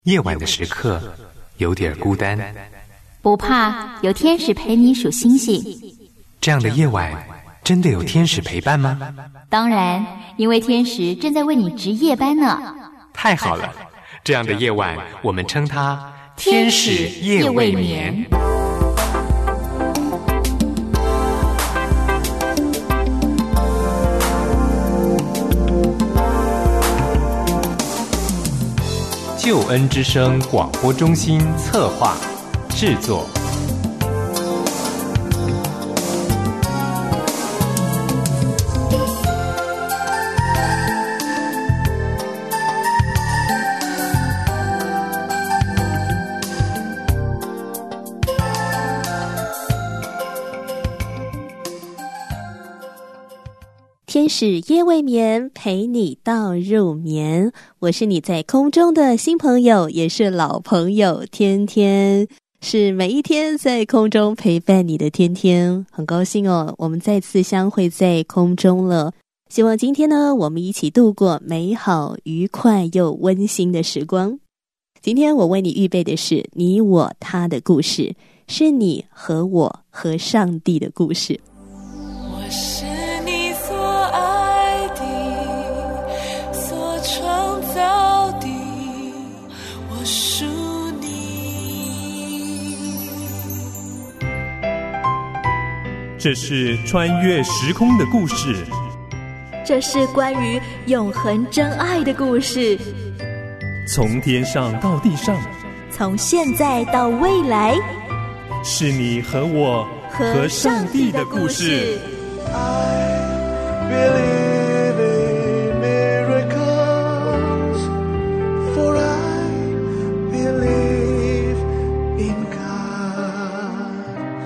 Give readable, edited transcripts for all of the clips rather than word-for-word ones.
夜晚的时刻有点孤单， 不怕，有天使陪你数星星。 这样的夜晚真的有天使陪伴吗？ 当然，因为天使正在为你值夜班呢。 太好了，这样的夜晚我们称它天使夜未眠。救恩之声广播中心策划制作。 天使夜未眠，陪你到入眠。我是你在空中的新朋友，也是老朋友天天，是每一天在空中陪伴你的天天。很高兴哦，我们再次相会在空中了。希望今天呢，我们一起度过美好、愉快又温馨的时光。今天我为你预备的是你我他的故事，是你和我和上帝的故事。 我是你所爱的，所创造的，我属你。 这是穿越时空的故事， 这是关于永恒真爱的故事， 从天上到地上， 从现在到未来， 是你和我和上帝的故事。 I believe in miracles, for I believe in God.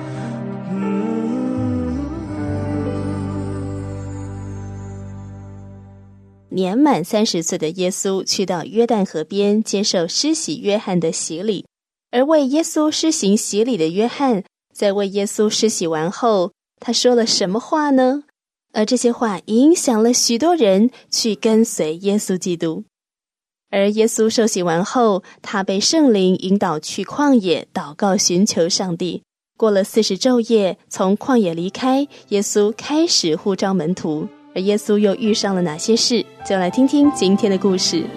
年满30岁的耶稣去到约旦河边接受施洗约翰的洗礼，而为耶稣施行洗礼的约翰，在为耶稣施洗完后，他说了什么话呢？而这些话影响了许多人去跟随耶稣基督。而耶稣受洗完后，他被圣灵引导去旷野祷告寻求上帝。过了40昼夜，从旷野离开，耶稣开始呼召门徒。而耶稣又遇上了哪些事？就来听听今天的故事。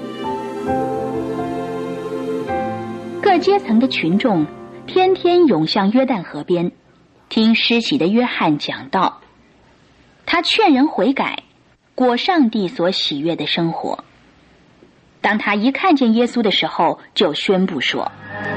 各阶层的群众天天涌向约旦河边，听施洗的约翰讲道。他劝人悔改，过上帝所喜悦的生活。当他一看见耶稣的时候，就宣布说：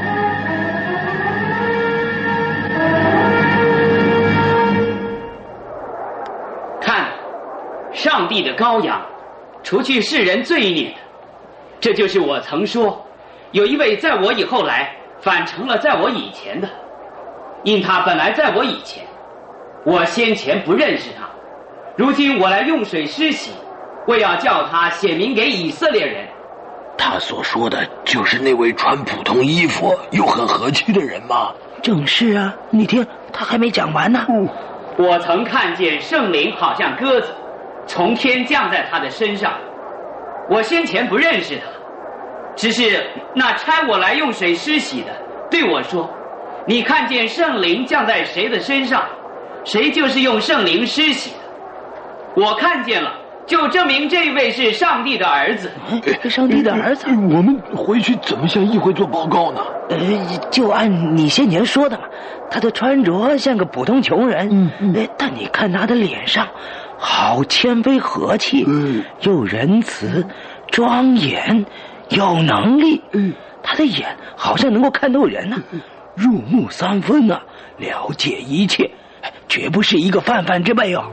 看，上帝的羔羊，除去世人罪孽的。这就是我曾说，有一位在我以后来，反成了在我以前的，因他本来在我以前，我先前不认识他，如今我来用水施洗，为要叫他显明给以色列人。 他所说的就是那位穿普通衣服又很和气的人吗？ 正是啊，你听，他还没讲完呢。 我曾看见圣灵好像鸽子从天降在他的身上，我先前不认识他，只是那差我来用水施洗的对我说，你看见圣灵降在谁的身上，谁就是用圣灵施洗的。我看见了，就证明这位是上帝的儿子。 上帝的儿子？ 我们回去怎么向议会做报告呢？ 就按你先前说的嘛，他的穿着像个普通穷人，但你看他的脸上好谦卑和气，又仁慈庄严，有能力，他的眼好像能够看透人啊，入木三分啊，了解一切，绝不是一个泛泛之辈哦。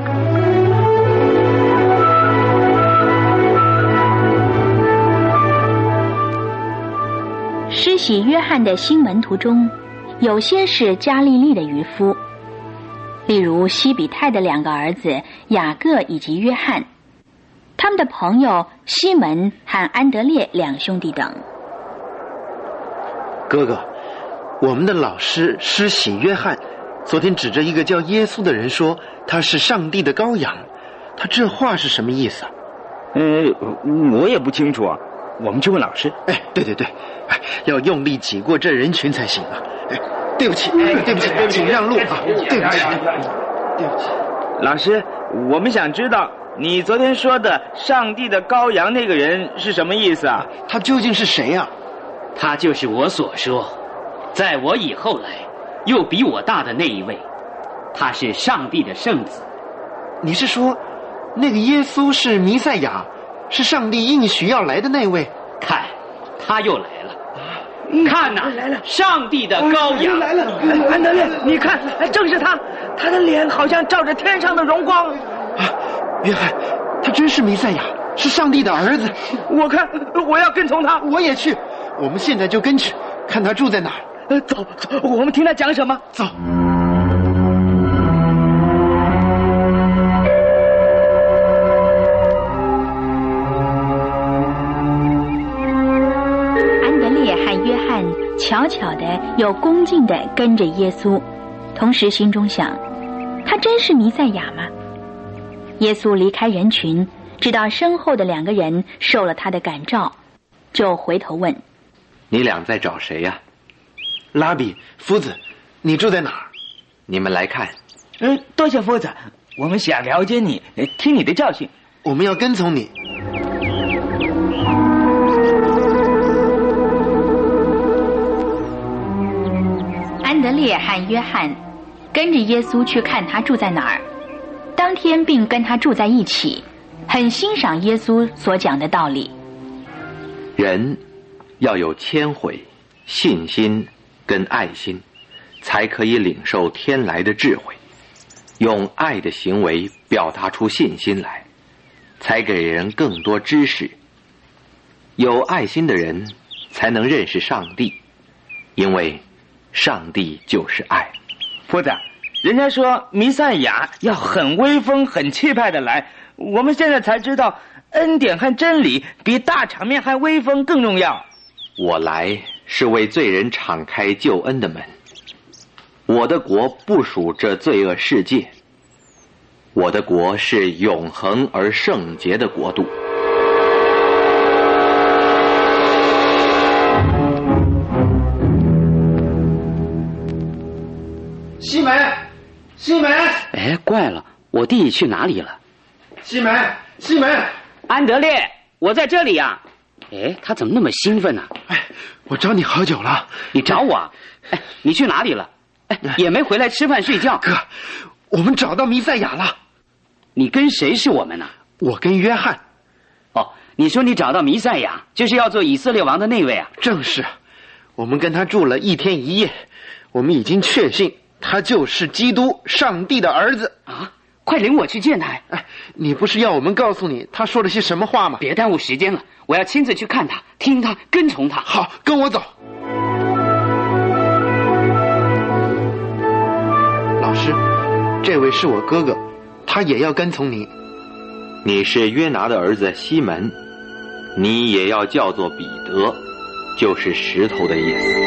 施洗约翰的新门徒中，有些是加利利的渔夫，例如西比泰的2个儿子雅各以及约翰，他们的朋友西门和安德烈2兄弟等。 哥哥，我们的老师施洗约翰昨天指着一个叫耶稣的人说他是上帝的羔羊，他这话是什么意思啊？ 我也不清楚啊。 我们去问老师。 哎，对，要用力挤过这人群才行啊！哎，对不起，请让路啊！对不起。 老师，我们想知道你昨天说的上帝的羔羊那个人是什么意思啊？ 他究竟是谁啊？ 他就是我所说，在我以后来又比我大的那一位，他是上帝的圣子。 你是说，那个耶稣是弥赛亚，是上帝应许要来的那位？ 看，他又来了。看呐，来了！上帝的羔羊来了！安德烈，你看，正是他，他的脸好像照着天上的荣光。 啊，约翰，他真是弥赛亚，是上帝的儿子。 我看，我要跟从他。 我也去，我们现在就跟去，看他住在哪儿。 走，我们听他讲什么。 走。 悄悄的又恭敬的跟着耶稣，同时心中想，他真是弥赛亚吗？耶稣离开人群，知道身后的两个人受了他的感召，就回头问： 你俩在找谁呀？ 拉比，夫子，你住在哪儿？ 你们来看。 多谢夫子，我们想了解你，听你的教训。 我们要跟从你。 安德烈和约翰跟着耶稣去看他住在哪儿，当天并跟他住在一起，很欣赏耶稣所讲的道理。 人要有谦悔、信心跟爱心，才可以领受天来的智慧，用爱的行为表达出信心来，才给人更多知识。有爱心的人才能认识上帝，因为上帝就是爱。 夫子，人家说弥赛亚要很威风很气派的来，我们现在才知道恩典和真理比大场面和威风更重要。 我来是为罪人敞开救恩的门，我的国不属这罪恶世界，我的国是永恒而圣洁的国度。 西门！ 哎，怪了，我弟去哪里了？ 西门！ 安德烈，我在这里呀！哎，他怎么那么兴奋呢？ 哎，我找你好久了。 你找我啊？哎，你去哪里了？哎，也没回来吃饭睡觉。 哥，我们找到弥赛亚了。 你跟谁是我们呢？ 我跟约翰。 哦，你说你找到弥赛亚，就是要做以色列王的那位啊？ 正是，我们跟他住了1天1夜，我们已经确信他就是基督，上帝的儿子啊！快领我去见他！ 哎，你不是要我们告诉你他说了些什么话吗？ 别耽误时间了，我要亲自去看他，听他，跟从他。 好，跟我走。老师，这位是我哥哥，他也要跟从你。 你是约拿的儿子西门，你也要叫做彼得，就是石头的意思。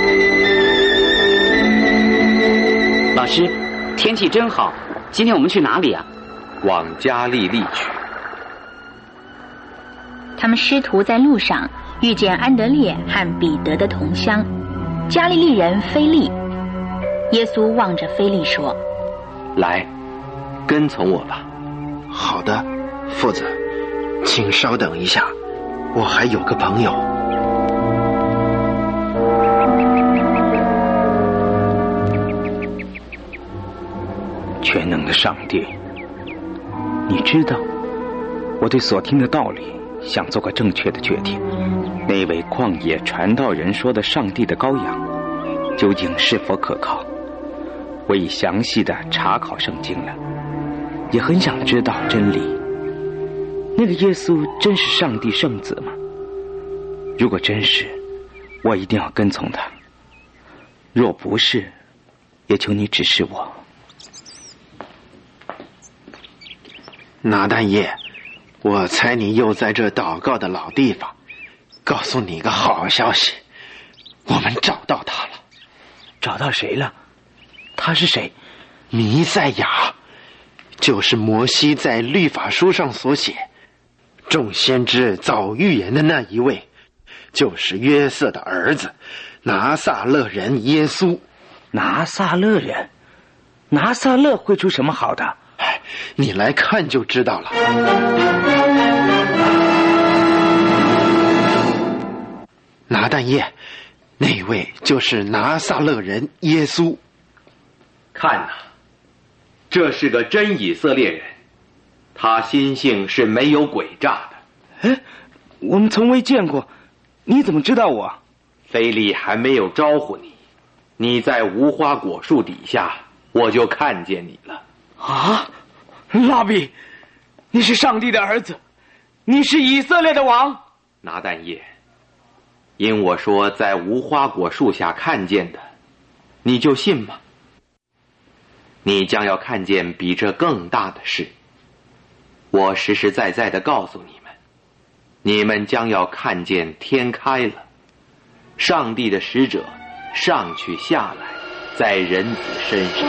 老师，天气真好，今天我们去哪里啊？ 往加利利去。 他们师徒在路上遇见安德烈和彼得的同乡加利利人腓利。耶稣望着腓利说： 来，跟从我吧。 好的，父子，请稍等一下，我还有个朋友。 全能的上帝，你知道我对所听的道理想做个正确的决定。那位旷野传道人说的上帝的羔羊究竟是否可靠？我已详细的查考圣经了，也很想知道真理。那个耶稣真是上帝圣子吗？如果真是，我一定要跟从他；若不是，也求你指示我。 拿但业，我猜你又在这祷告的老地方，告诉你一个好消息，我们找到他了。 找到谁了？他是谁？ 弥赛亚，就是摩西在律法书上所写，众先知早预言的那一位， 就是约瑟的儿子，拿撒勒人耶稣。 拿撒勒人？拿撒勒会出什么好的？ 你来看就知道了。拿但业，那位就是拿撒勒人耶稣。 看哪，这是个真以色列人，他心性是没有诡诈的。 我们从未见过，你怎么知道我？ 腓力还没有招呼你，你在无花果树底下，我就看见你了。 啊，拉比，你是上帝的儿子，你是以色列的王。 拿但业，因我说在无花果树下看见的，你就信吗？你将要看见比这更大的事。我实实在在地告诉你们，你们将要看见天开了，上帝的使者上去下来，在人子身上。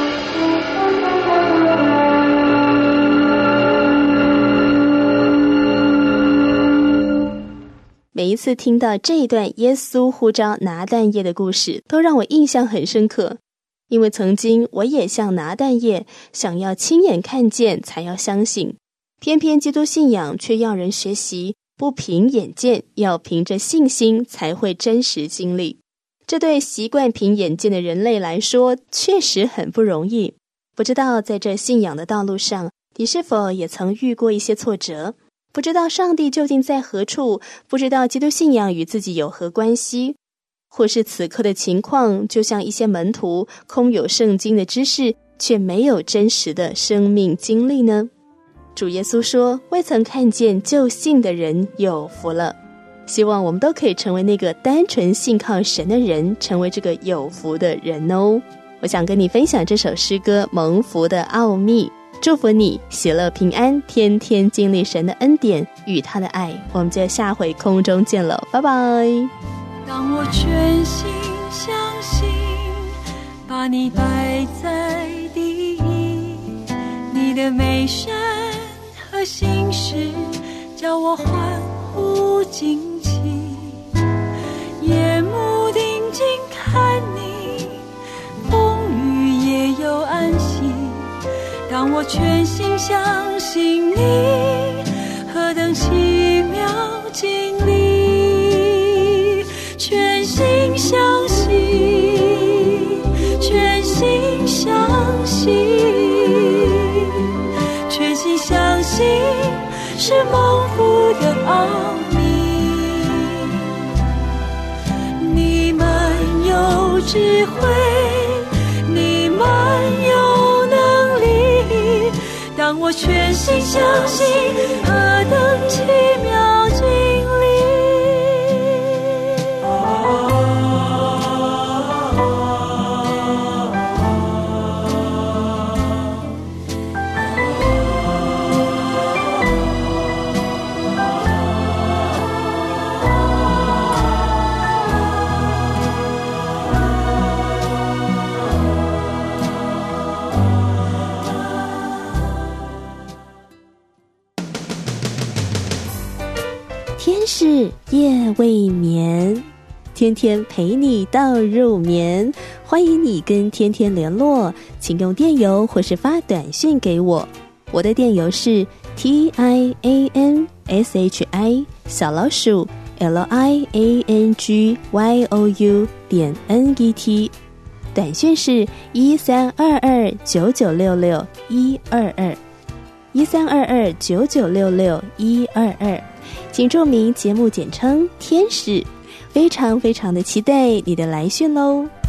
每一次听到这一段耶稣呼召拿但业的故事，都让我印象很深刻。因为曾经我也像拿但业，想要亲眼看见才要相信，偏偏基督信仰却要人学习不凭眼见，要凭着信心才会真实经历。这对习惯凭眼见的人类来说确实很不容易。不知道在这信仰的道路上，你是否也曾遇过一些挫折？不知道上帝究竟在何处，不知道基督信仰与自己有何关系，或是此刻的情况就像一些门徒空有圣经的知识，却没有真实的生命经历呢？主耶稣说，未曾看见就信的人有福了。希望我们都可以成为那个单纯信靠神的人，成为这个有福的人哦。我想跟你分享这首诗歌《蒙福的奥秘》，祝福你喜乐平安，天天经历神的恩典与他的爱。我们就下回空中见了，拜拜。 当我全心相信，把你摆在第一，你的美善和心事叫我欢呼惊奇，夜幕定睛看你，风雨也有安息。当我全心相信你，何等奇妙经历，全心相信，全心相信，全心相信是蒙福的奥秘。你们有智慧，你们有能力，当我全心相信，何等奇妙经历。 天使夜未眠，天天陪你到入眠。欢迎你跟天天联络，请用电邮或是发短讯给我。我的电邮是 tiangyou.net， 短讯是132299662122，132299662122，请注明节目简称天使。非常非常的期待你的来讯喽。